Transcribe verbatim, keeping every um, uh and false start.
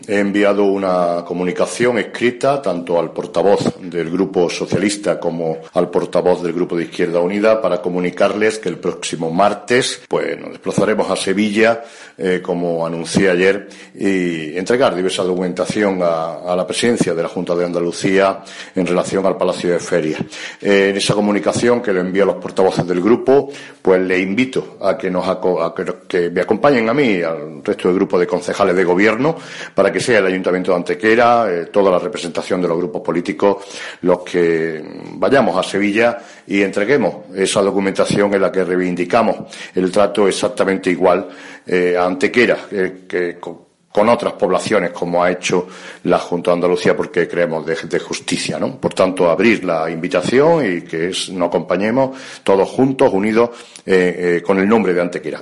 He enviado una comunicación escrita tanto al portavoz del Grupo Socialista como al portavoz del Grupo de Izquierda Unida para comunicarles que el próximo martes pues nos desplazaremos a Sevilla, eh, como anuncié ayer, y entregar diversa documentación a, a la presidencia de la Junta de Andalucía en relación al Palacio de Ferias. Eh, en esa comunicación que le envío a los portavoces del grupo, pues le invito a que nos a que, que me acompañen a mí y al resto del grupo de concejales de gobierno para que sea el Ayuntamiento de Antequera, eh, toda la representación de los grupos políticos, los que vayamos a Sevilla y entreguemos esa documentación en la que reivindicamos el trato exactamente igual eh, a Antequera eh, que con, con otras poblaciones, como ha hecho la Junta de Andalucía, porque creemos de, de justicia, ¿no? Por tanto, abrir la invitación y que es, nos acompañemos todos juntos, unidos, eh, eh, con el nombre de Antequera.